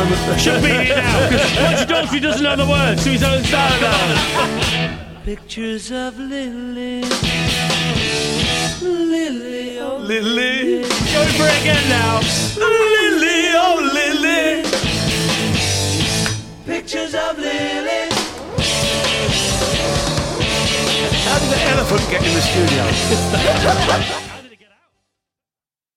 Should be it now, because Roger Daltrey doesn't know the words to his own song now. Pictures of Lily. Lily, oh Lily. Go for it again now. Lily, oh Lily. Pictures of Lily. How did the elephant get in the studio?